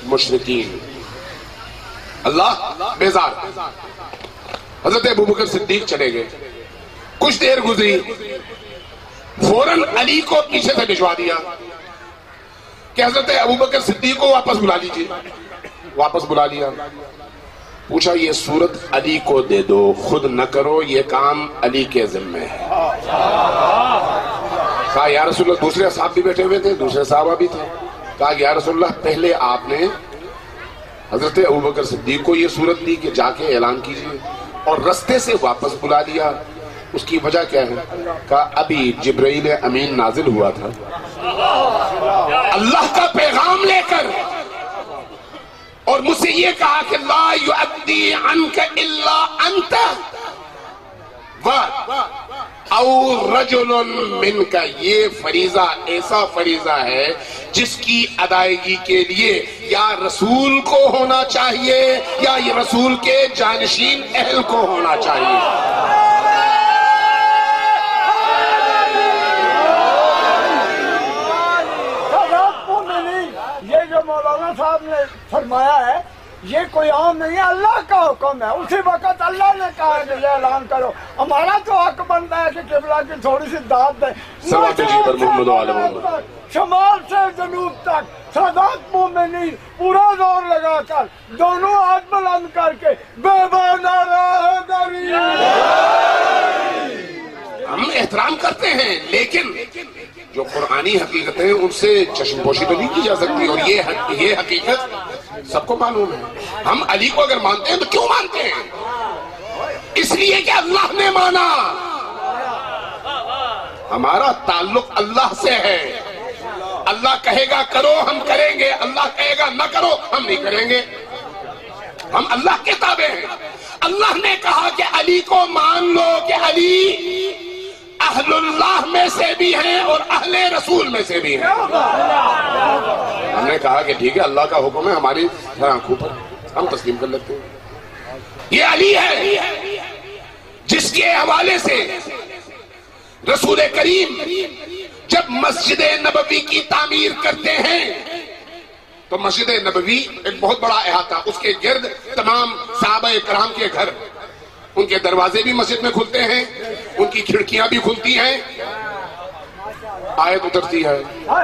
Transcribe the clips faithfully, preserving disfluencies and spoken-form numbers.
مشرکین۔ اللہ بیزار، حضرت ابوبکر صدیق چلے گئے، کچھ دیر گزری، فوراً علی کو پیچھے سے بھجوا دیا کہ حضرت ابوبکر صدیق کو واپس بلا لیجیے۔ واپس بلا لیا، پوچھا یہ صورت علی کو دے دو، خود نہ کرو، یہ کام علی کے ذمہ ہے۔ کہا یا رسول اللہ، دوسرے صحابہ بھی بیٹھے ہوئے تھے، دوسرے صحابہ بھی تھے، کہا یا رسول اللہ پہلے آپ نے حضرت ابوبکر صدیق کو یہ صورت دی کہ جا کے اعلان کیجئے، اور رستے سے واپس بلا لیا، اس کی وجہ کیا ہے؟ کہا ابھی جبرائیل امین نازل ہوا تھا اللہ کا پیغام لے کر، اور مجھ سے یہ کہا کہ لا یؤدی عنک الا انت و او رجل منک، یہ فریضہ ایسا فریضہ ہے جس کی ادائیگی کے لیے یا رسول کو ہونا چاہیے یا یہ رسول کے جانشین اہل کو ہونا چاہیے۔ یہ جو مولانا صاحب نے فرمایا ہے یہ کوئی عام نہیں ہے، اللہ کا حکم ہے، اسی وقت اللہ نے کہا کہ یہ اعلان کرو۔ ہمارا تو حق بنتا ہے کہ قبلہ کی تھوڑی سی داد دیں، شمال سے جنوب تک سادات مومنین پورا زور لگا کر دونوں ہاتھ بلند کر کے بے بنارا دری۔ ہم احترام کرتے ہیں، لیکن جو قرآنی حقیقتیں ہیں ان سے چشم پوشی تو نہیں کی جا سکتی، اور یہ یہ حقیقت سب کو معلوم ہے۔ ہم علی کو اگر مانتے ہیں تو کیوں مانتے ہیں؟ اس لیے کہ اللہ نے مانا، ہمارا تعلق اللہ سے ہے۔ اللہ کہے گا کرو ہم کریں گے، اللہ کہے گا نہ کرو ہم نہیں کریں گے، ہم اللہ کے تابع ہیں۔ اللہ نے کہا کہ علی کو مان لو کہ علی اہل اللہ میں سے بھی ہیں اور اہل رسول میں سے بھی ہیں۔ ہم نے کہا کہ ٹھیک ہے، اللہ کا حکم ہے، ہماری آنکھوں پر ہم تسلیم کر لیتے ہیں۔ یہ علی ہے جس کے حوالے سے رسول کریم جب مسجد نبوی کی تعمیر کرتے ہیں تو مسجد نبوی ایک بہت بڑا احاطہ، اس کے گرد تمام صحابہ کرام کے گھر، ان کے دروازے بھی مسجد میں کھلتے ہیں، ان کی کھڑکیاں بھی کھلتی ہیں۔ آیت اترتی ہے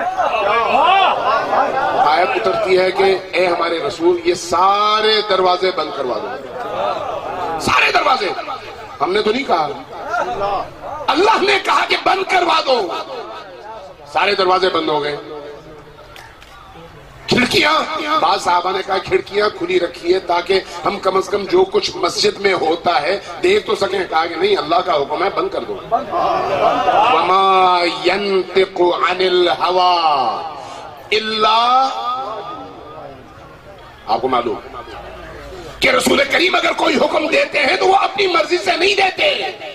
آیت اترتی ہے کہ اے ہمارے رسول یہ سارے دروازے بند کروا دو، سارے دروازے۔ ہم نے تو نہیں کہا، اللہ نے کہا کہ بند کروا دو، سارے دروازے بند ہو گئے۔ کھڑکیاں، بعض صحابہ نے کہا کھڑکیاں کھلی رکھیے تاکہ ہم کم از کم جو کچھ مسجد میں ہوتا ہے دیکھ تو سکیں۔ کہا کہ نہیں، اللہ کا حکم ہے بند کر دو۔ وما ينطق عن الهوى الا، آپ کو معلوم کہ رسول کریم اگر کوئی حکم دیتے ہیں تو وہ اپنی مرضی سے نہیں دیتے۔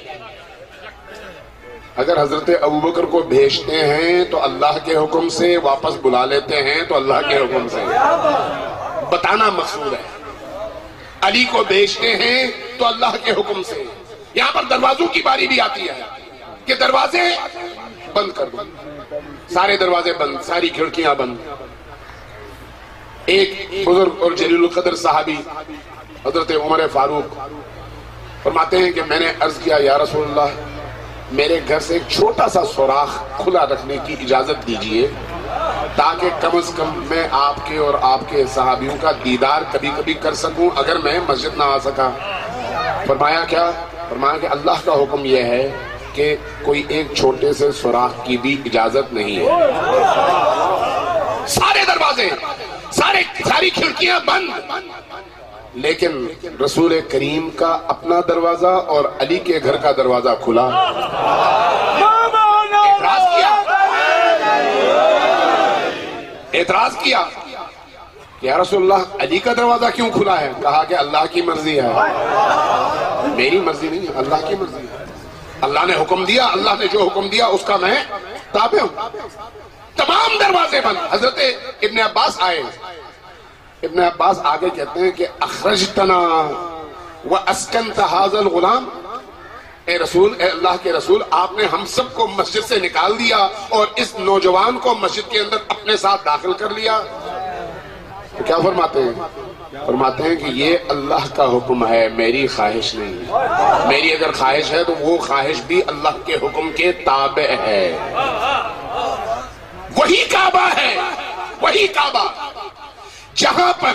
اگر حضرت ابوبکر کو بھیجتے ہیں تو اللہ کے حکم سے، واپس بلا لیتے ہیں تو اللہ کے حکم سے، بتانا مقصود ہے۔ علی کو بھیجتے ہیں تو اللہ کے حکم سے۔ یہاں پر دروازوں کی باری بھی آتی ہے کہ دروازے بند کر دو، سارے دروازے بند، ساری کھڑکیاں بند۔ ایک بزرگ اور جلیل القدر صحابی حضرت عمر فاروق فرماتے ہیں کہ میں نے عرض کیا یا رسول اللہ میرے گھر سے ایک چھوٹا سا سوراخ کھلا رکھنے کی اجازت دیجئے تاکہ کم از کم میں آپ کے اور آپ کے صحابیوں کا دیدار کبھی کبھی کر سکوں اگر میں مسجد نہ آ سکا۔ فرمایا کیا؟ فرمایا کہ اللہ کا حکم یہ ہے کہ کوئی ایک چھوٹے سے سوراخ کی بھی اجازت نہیں ہے۔ سارے دروازے، سارے ساری کھڑکیاں بند، لیکن رسول کریم کا اپنا دروازہ اور علی کے گھر کا دروازہ کھلا۔ اعتراض کیا اعتراض کیا کہ یا رسول اللہ علی کا دروازہ کیوں کھلا ہے؟ کہا کہ اللہ کی مرضی ہے، میری مرضی نہیں ہے، اللہ کی مرضی ہے۔ اللہ نے حکم دیا، اللہ نے جو حکم دیا اس کا میں تابع ہوں۔ تمام دروازے بند۔ حضرت ابن عباس آئے، ابن عباس آگے کہتے ہیں کہ اخرجتنا واسکنت هذا الغلام، اے رسول، اے اللہ کے رسول، آپ نے ہم سب کو مسجد سے نکال دیا اور اس نوجوان کو مسجد کے اندر اپنے ساتھ داخل کر لیا۔ تو کیا فرماتے ہیں؟ فرماتے ہیں کہ یہ اللہ کا حکم ہے، میری خواہش نہیں۔ میری اگر خواہش ہے تو وہ خواہش بھی اللہ کے حکم کے تابع ہے۔ وہی کعبہ ہے، وہی کعبہ جہاں پر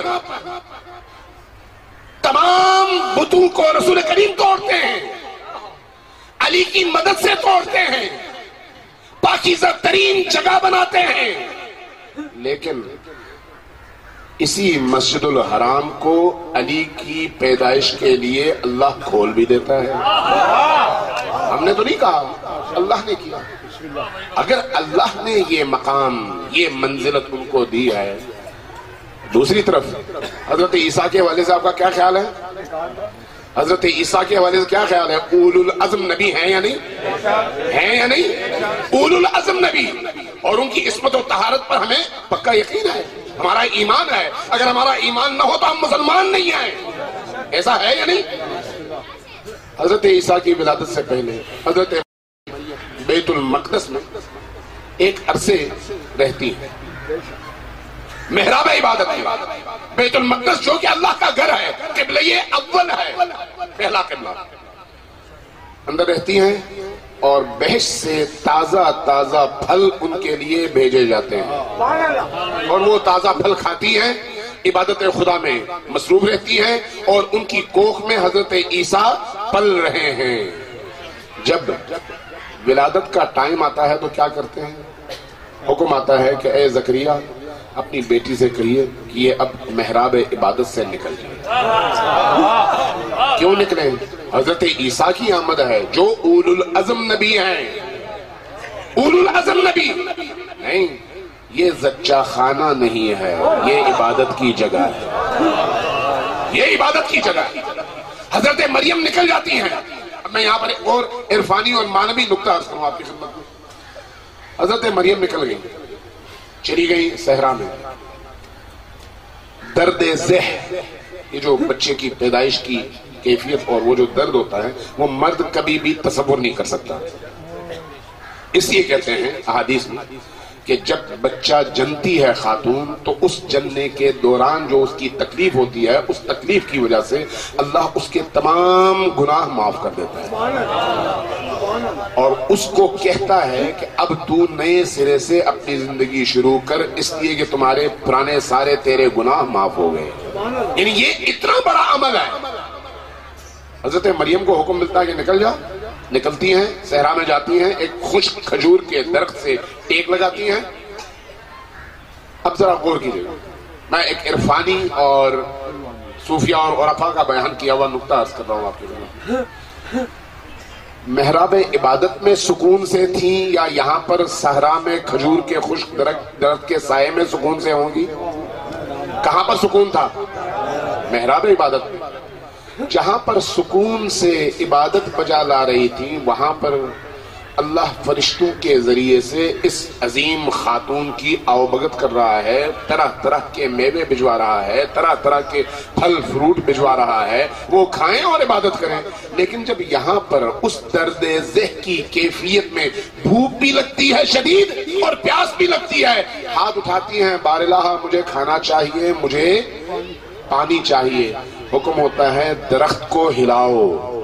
تمام بتوں کو رسول کریم توڑتے ہیں، علی کی مدد سے توڑتے ہیں، پاکیزہ ترین جگہ بناتے ہیں، لیکن اسی مسجد الحرام کو علی کی پیدائش کے لیے اللہ کھول بھی دیتا ہے۔ ہم نے تو نہیں کہا، اللہ نے کیا۔ اگر اللہ نے یہ مقام، یہ منزلت ان کو دی ہے، دوسری طرف حضرت عیسیٰ کے حوالے سے آپ کا کیا خیال ہے؟ حضرت عیسیٰ کے حوالے سے کیا خیال ہے؟ اولو العزم نبی ہیں یا نہیں؟ ہیں یا نہیں؟ اولو العزم نبی، اور ان کی عصمت و طہارت پر ہمیں پکا یقین ہے، ہمارا ایمان ہے۔ اگر ہمارا ایمان نہ ہو تو ہم مسلمان نہیں ہیں، ایسا ہے یا نہیں؟ حضرت عیسیٰ کی ولادت سے پہلے حضرت بیت المقدس میں ایک عرصے رہتی ہے، محراب عبادت ہے، بیت المقدس جو کہ اللہ کا گھر ہے، قبلہ اول ہے، پہلا قبلہ، اندر رہتی ہیں اور بہشت سے تازہ تازہ پھل ان کے لیے بھیجے جاتے ہیں، اور وہ تازہ پھل کھاتی ہیں، عبادت خدا میں مصروف رہتی ہیں، اور ان کی کوکھ میں حضرت عیسیٰ پل رہے ہیں۔ جب ولادت کا ٹائم آتا ہے تو کیا کرتے ہیں؟ حکم آتا ہے کہ اے زکریا اپنی بیٹی سے کہیے کہ یہ اب محراب عبادت سے نکل جائے۔ کیوں نکلیں؟ حضرت عیسیٰ کی آمد ہے جو اولو العزم نبی ہیں، اولو العزم نبی نہیں، یہ زچہ خانہ نہیں ہے، یہ عبادت کی جگہ ہے، یہ عبادت کی جگہ ہے۔ حضرت مریم نکل جاتی ہیں۔ اب میں یہاں پر ایک اور عرفانی اور معنوی نکتہ عرض کروں آپ کی خدمت میں۔ حضرت مریم نکل گئی، چلی گئی صحرا میں، درد ذہ، یہ جو بچے کی پیدائش کی کیفیت اور وہ جو درد ہوتا ہے وہ مرد کبھی بھی تصور نہیں کر سکتا۔ اس لیے کہتے ہیں احادیث میں کہ جب بچہ جنتی ہے خاتون تو اس جننے کے دوران جو اس کی تکلیف ہوتی ہے، اس تکلیف کی وجہ سے اللہ اس کے تمام گناہ معاف کر دیتا ہے، اور اس کو کہتا ہے کہ اب تو نئے سرے سے اپنی زندگی شروع کر، اس لیے کہ تمہارے پرانے سارے تیرے گناہ معاف ہو گئے۔ یعنی یہ اتنا بڑا عمل ہے۔ حضرت مریم کو حکم ملتا ہے کہ نکل جا، نکلتی ہیں، صحرا میں جاتی ہیں، ایک خشک کھجور کے درخت سے ٹیک لگاتی ہیں۔ اب ذرا غور کیجیے، میں ایک عرفانی اور صوفیہ اور عرفا کا بیان کیا ہوا نقطہ عرض کر رہا ہوں آپ کے لیے۔ محراب عبادت میں سکون سے تھیں یا یہاں پر صحرا میں کھجور کے خشک درخت درخت کے سائے میں سکون سے ہوں گی؟ کہاں پر سکون تھا؟ محراب عبادت میں۔ جہاں پر سکون سے عبادت بجا لا رہی تھی وہاں پر اللہ فرشتوں کے ذریعے سے اس عظیم خاتون کی آوبگت کر رہا ہے، طرح طرح کے میوے بھجوا رہا ہے، طرح طرح کے پھل فروٹ بھجوا رہا ہے، وہ کھائیں اور عبادت کریں۔ لیکن جب یہاں پر اس درد ذہ کی کیفیت میں بھوک بھی لگتی ہے شدید اور پیاس بھی لگتی ہے، ہاتھ اٹھاتی ہیں، بار الہ مجھے کھانا چاہیے، مجھے پانی چاہیے، حکم ہوتا ہے درخت کو ہلاؤ۔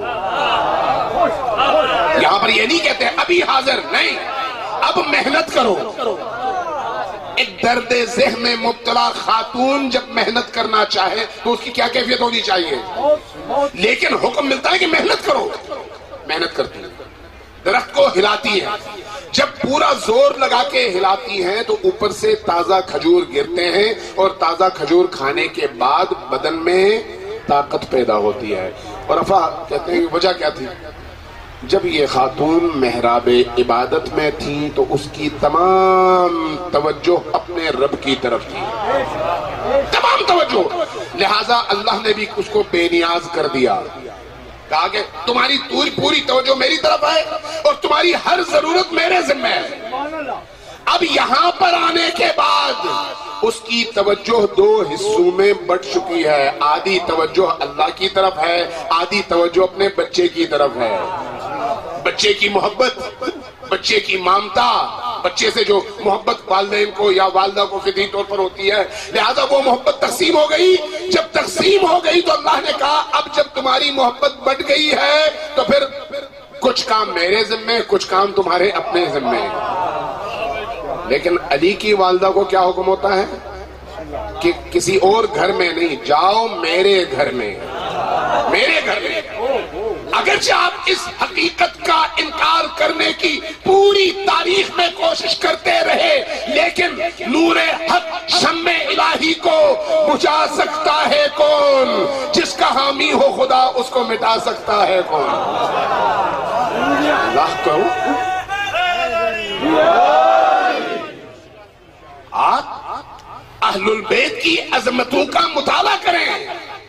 یہاں پر یہ نہیں کہتے ابھی حاضر نہیں، اب محنت کرو۔ ایک درد ذہن میں مبتلا خاتون جب محنت کرنا چاہے تو اس کی کیا کیفیت ہونی چاہیے؟ لیکن حکم ملتا ہے کہ محنت کرو، محنت کرتی ہے، درخت کو ہلاتی ہے۔ جب پورا زور لگا کے ہلاتی ہیں تو اوپر سے تازہ کھجور گرتے ہیں، اور تازہ کھجور کھانے کے بعد بدن میں طاقت پیدا ہوتی ہے۔ اور افا کہتے ہیں کہ وجہ کیا تھی؟ جب یہ خاتون محراب عبادت میں تھیں تو اس کی تمام توجہ اپنے رب کی طرف تھی، تمام توجہ، لہذا اللہ نے بھی اس کو بے نیاز کر دیا، کہا کہ تمہاری پوری توجہ میری طرف ہے اور تمہاری ہر ضرورت میرے ذمہ ہے۔ اب یہاں پر آنے کے بعد اس کی توجہ دو حصوں میں بٹ چکی ہے، آدھی توجہ اللہ کی طرف ہے، آدھی توجہ اپنے بچے کی طرف ہے۔ بچے کی محبت، بچے کی مامتا، بچے سے جو محبت والدین کو یا والدہ کو فطری طور پر ہوتی ہے، لہذا وہ محبت تقسیم ہو گئی۔ جب تقسیم ہو گئی تو اللہ نے کہا اب جب تمہاری محبت بٹ گئی ہے تو پھر کچھ کام میرے ذمے، کچھ کام تمہارے اپنے ذمے۔ لیکن علی کی والدہ کو کیا حکم ہوتا ہے کہ کسی اور گھر میں نہیں، جاؤ میرے گھر میں، میرے گھر میں۔ اگرچہ آپ اس حقیقت کا انکار کرنے کی پوری تاریخ میں کوشش کرتے رہے، لیکن نور حق شمع الہی کو بجھا سکتا ہے کون؟ جس کا حامی ہو خدا اس کو مٹا سکتا ہے کون؟ اللہ کہو آپ اہل البیت کی عظمتوں کا مطالعہ کریں،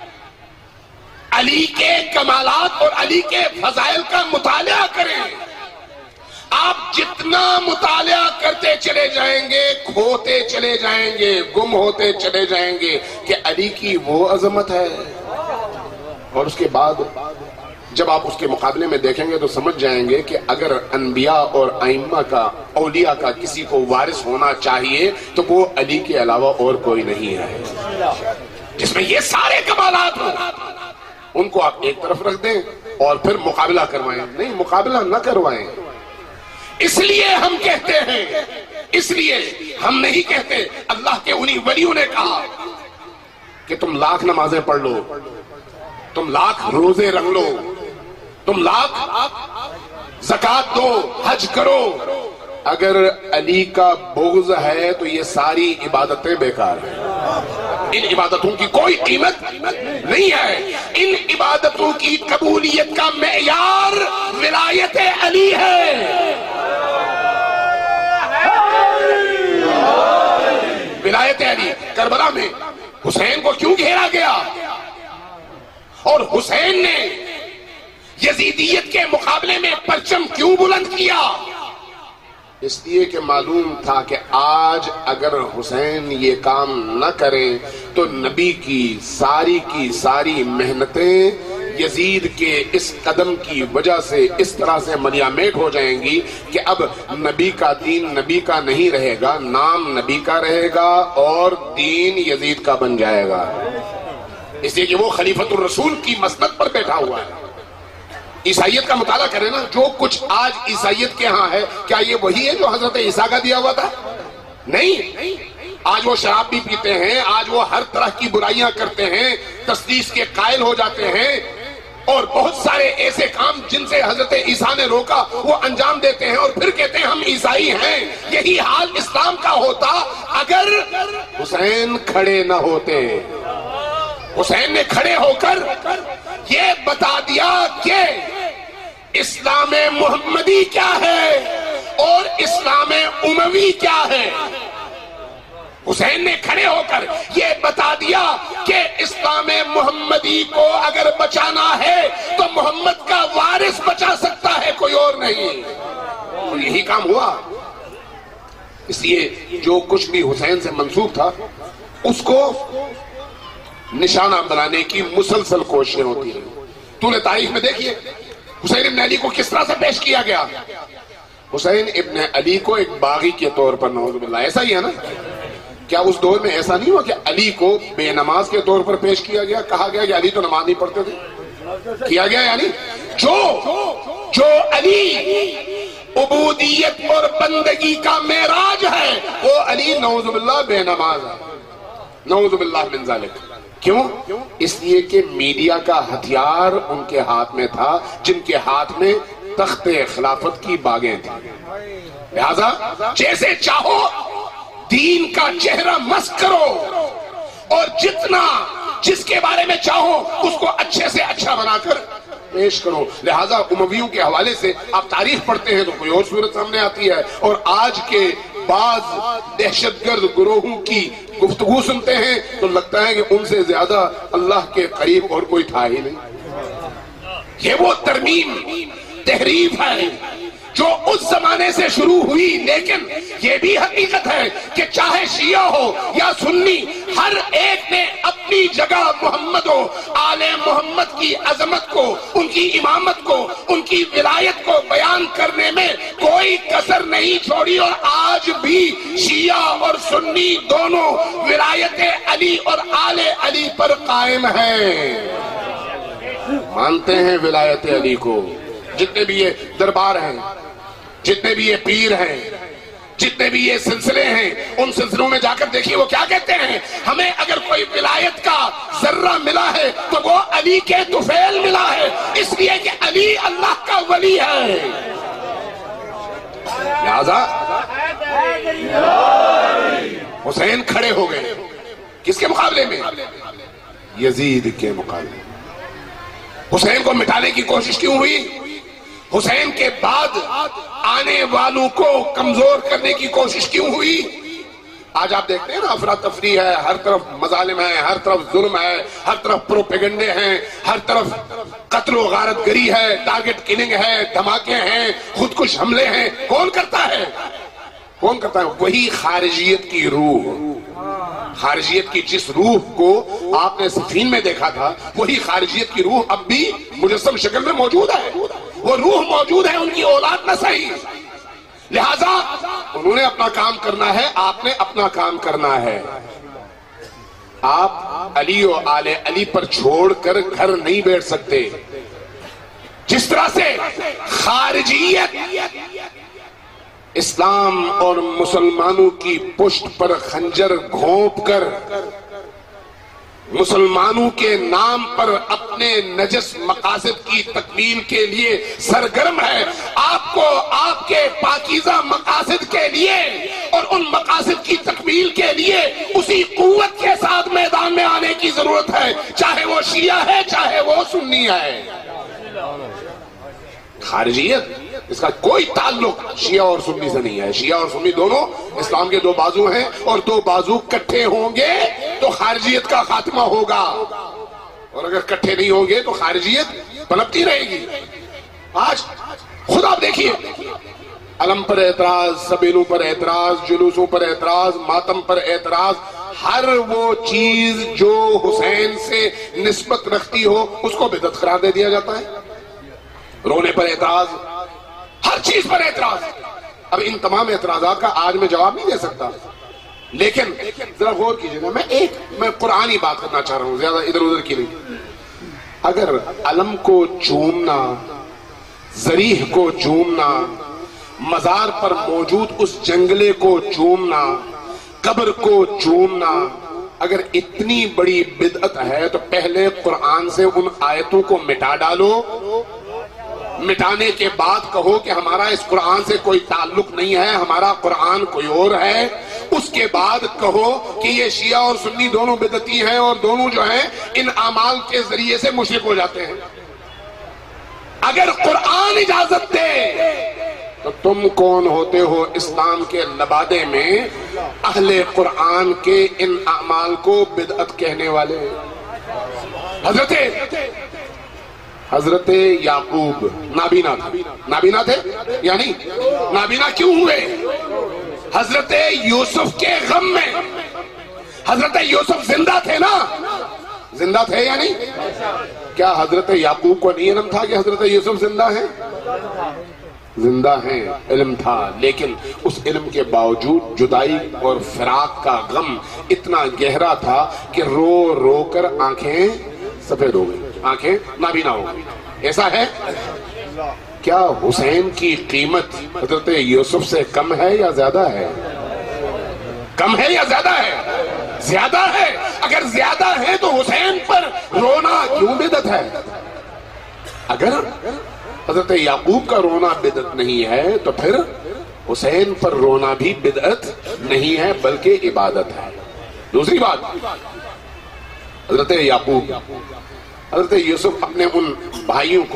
علی کے کمالات اور علی کے فضائل کا مطالعہ کریں۔ آپ جتنا مطالعہ کرتے چلے جائیں گے کھوتے چلے جائیں گے، گم ہوتے چلے جائیں گے کہ علی کی وہ عظمت ہے۔ اور اس کے بعد جب آپ اس کے مقابلے میں دیکھیں گے تو سمجھ جائیں گے کہ اگر انبیاء اور ائمہ کا، اولیاء کا کسی کو وارث ہونا چاہیے تو وہ علی کے علاوہ اور کوئی نہیں ہے جس میں یہ سارے کمالات ہوں۔ ان کو آپ ایک طرف رکھ دیں اور پھر مقابلہ کروائیں، نہیں مقابلہ نہ کروائیں۔ اس لیے ہم کہتے ہیں، اس لیے ہم نہیں کہتے، اللہ کے انہی ولیوں نے کہا کہ تم لاکھ نمازیں پڑھ لو، تم لاکھ روزے رکھ لو، تم لاکھ زکات دو، حج کرو، اگر علی کا بغض ہے تو یہ ساری عبادتیں بیکار ہیں۔ ان عبادتوں کی کوئی قیمت نہیں ہے۔ ان عبادتوں کی قبولیت کا معیار ولایت علی ہے۔ ولایت علی۔ کربلا میں حسین کو کیوں گھیرا گیا اور حسین نے یزیدیت کے مقابلے میں پرچم کیوں بلند کیا؟ اس لیے کہ معلوم تھا کہ آج اگر حسین یہ کام نہ کریں تو نبی کی ساری کی ساری محنتیں یزید کے اس قدم کی وجہ سے اس طرح سے ملیامیٹ ہو جائیں گی کہ اب نبی کا دین نبی کا نہیں رہے گا، نام نبی کا رہے گا اور دین یزید کا بن جائے گا۔ اس لیے کہ وہ خلیفۃ الرسول کی مسند پر بیٹھا ہوا ہے۔ عیسائیت کا مطالعہ کریں نا، جو کچھ آج عیسائیت کے ہاں ہے کیا یہ وہی ہے جو حضرت عیسیٰ کا دیا ہوا تھا؟ نہیں۔ آج وہ شراب بھی پیتے ہیں، آج وہ ہر طرح کی برائیاں کرتے ہیں، تسلیس کے قائل ہو جاتے ہیں اور بہت سارے ایسے کام جن سے حضرت عیسیٰ نے روکا وہ انجام دیتے ہیں اور پھر کہتے ہیں ہم عیسائی ہیں۔ یہی حال اسلام کا ہوتا اگر حسین کھڑے نہ ہوتے۔ حسین نے کھڑے ہو کر یہ بتا دیا کہ اسلام محمدی کیا ہے اور اسلام اموی کیا ہے۔ حسین نے کھڑے ہو کر یہ بتا دیا کہ اسلام محمدی کو اگر بچانا ہے تو محمد کا وارث بچا سکتا ہے، کوئی اور نہیں۔ اور یہی کام ہوا۔ اس لیے جو کچھ بھی حسین سے منسوب تھا اس کو نشانہ بنانے کی مسلسل کوششیں ہوتی ہیں۔ طول تاریخ میں دیکھیے حسین ابن علی کو کس طرح سے پیش کیا گیا۔ حسین ابن علی کو ایک باغی کے طور پر، نعوذ باللہ، ایسا ہی ہے نا؟ کیا اس دور میں ایسا نہیں ہوا کہ علی کو بے نماز کے طور پر پیش کیا گیا، کہا گیا کہ علی تو نماز نہیں پڑھتے تھے؟ کیا گیا یعنی جو جو علی عبودیت اور بندگی کا معراج ہے وہ علی نعوذ باللہ بے نماز ہے، نعوذ باللہ من ذالک۔ کیوں؟ اس لیے کہ میڈیا کا ہتھیار ان کے ہاتھ میں تھا جن کے ہاتھ میں تخت خلافت کی باغیں تھیں۔ لہذا جیسے چاہو دین کا چہرہ مسخ کرو اور جتنا جس کے بارے میں چاہو اس کو اچھے سے اچھا بنا کر پیش کرو۔ لہذا امویوں کے حوالے سے آپ تاریخ پڑھتے ہیں تو کوئی اور صورت سامنے آتی ہے، اور آج کے بعض دہشت گرد گروہوں کی گفتگو سنتے ہیں تو لگتا ہے کہ ان سے زیادہ اللہ کے قریب اور کوئی تھا ہی نہیں۔ یہ وہ ترمیم تحریف ہے، جو اس زمانے سے شروع ہوئی، لیکن یہ بھی حقیقت ہے کہ چاہے شیعہ ہو یا سنی، ہر ایک نے اپنی جگہ محمد و آل محمد کی عظمت کو، ان کی امامت کو، ان کی ولایت کو بیان کرنے میں کوئی کسر نہیں چھوڑی، اور آج بھی شیعہ اور سنی دونوں ولایت علی اور آل علی پر قائم ہیں، مانتے ہیں ولایت علی کو۔ جتنے بھی یہ دربار ہیں، جتنے بھی یہ پیر ہیں، جتنے بھی یہ سلسلے ہیں، ان سلسلوں میں جا کر دیکھیے وہ کیا کہتے ہیں، ہمیں اگر کوئی ولایت کا ذرہ ملا ہے تو وہ علی کے طفیل ملا ہے، اس لیے کہ علی اللہ کا ولی ہے۔ لہذا حسین کھڑے ہو گئے کس کے مقابلے میں؟ یزید کے مقابلے میں۔ حسین کو مٹانے کی کوشش کیوں ہوئی؟ حسین کے بعد آنے والوں کو کمزور کرنے کی کوشش کیوں ہوئی؟ آج آپ دیکھتے ہیں نا، افراتفری ہے، ہر طرف مظالم ہے، ہر طرف ظلم ہے، ہر طرف پروپیگنڈے ہیں، ہر طرف قتل و غارت گری ہے، ٹارگٹ کلنگ ہے، دھماکے ہیں، خودکش حملے ہیں۔ کون کرتا ہے؟ کون کرتا ہے؟ وہی خارجیت کی روح، خارجیت کی جس روح کو آپ نے صفین میں دیکھا تھا، وہی خارجیت کی روح اب بھی مجسم شکل میں موجود ہے، وہ روح موجود ہے، ان کی اولاد نہ صحیح۔ لہذا انہوں نے اپنا کام کرنا ہے، آپ نے اپنا کام کرنا ہے۔ آپ علی و آل علی پر چھوڑ کر گھر نہیں بیٹھ سکتے۔ جس طرح سے خارجیت اسلام اور مسلمانوں کی پشت پر خنجر گھونپ کر مسلمانوں کے نام پر اپنے نجس مقاصد کی تکمیل کے لیے سرگرم ہے، آپ کو آپ کے پاکیزہ مقاصد کے لیے اور ان مقاصد کی تکمیل کے لیے اسی قوت کے ساتھ میدان میں آنے کی ضرورت ہے، چاہے وہ شیعہ ہے چاہے وہ سنی ہے۔ خارجیت اس کا کوئی تعلق شیعہ اور سنی سے نہیں ہے۔ شیعہ اور سنی دونوں اسلام کے دو بازو ہیں، اور دو بازو کٹھے ہوں گے تو خارجیت کا خاتمہ ہوگا، اور اگر کٹھے نہیں ہوں گے تو خارجیت پنپتی رہے گی۔ آج خود آپ دیکھیے، علم پر اعتراض، سبیلوں پر اعتراض، جلوسوں پر اعتراض، ماتم پر اعتراض، ہر وہ چیز جو حسین سے نسبت رکھتی ہو اس کو بدعت قرار دے دیا جاتا ہے۔ رونے پر اعتراض، ہر چیز پر اعتراض۔ اب ان تمام اعتراضات کا آج میں جواب نہیں دے سکتا، لیکن ذرا غور کیجیے گا، میں ایک میں قرآنی بات کرنا چاہ رہا ہوں، زیادہ ادھر ادھر کی نہیں۔ اگر علم کو چومنا، ذریح کو چومنا، مزار پر موجود اس جنگلے کو چومنا، قبر کو چومنا اگر اتنی بڑی بدعت ہے تو پہلے قرآن سے ان آیتوں کو مٹا ڈالو، مٹانے کے بعد کہو کہ ہمارا اس قرآن سے کوئی تعلق نہیں ہے، ہمارا قرآن کوئی اور ہے، اس کے بعد کہو کہ یہ شیعہ اور سنی دونوں بدعتی ہیں اور دونوں جو ہیں ان اعمال کے ذریعے سے مشرک ہو جاتے ہیں۔ اگر قرآن اجازت دے تو تم کون ہوتے ہو اسلام کے لبادے میں اہل قرآن کے ان اعمال کو بدعت کہنے والے؟ حضرت حضرت یعقوب نابینا تھے، نابینا تھے یعنی نابینا کیوں ہوئے؟ حضرت یوسف کے غم میں۔ حضرت یوسف زندہ تھے نا، زندہ تھے یا نہیں؟ کیا حضرت یعقوب کو نہیں علم تھا کہ حضرت یوسف زندہ ہیں؟ زندہ ہیں، علم تھا، لیکن اس علم کے باوجود جدائی اور فراق کا غم اتنا گہرا تھا کہ رو رو کر آنکھیں سفید ہو گئی، آنکھیں نابینا ہو گئی۔ ایسا ہے؟ کیا حسین کی قیمت حضرت یوسف سے کم ہے یا زیادہ ہے؟ کم ہے یا زیادہ ہے؟ زیادہ ہے۔ اگر زیادہ ہے تو حسین پر رونا کیوں بدعت ہے؟ اگر حضرت یعقوب کا رونا بدعت نہیں ہے تو پھر حسین پر رونا بھی بدعت نہیں ہے بلکہ عبادت ہے۔ دوسری بات، حضرت یعقوب، حضرت یوسف اپنے ان بھائیوں کو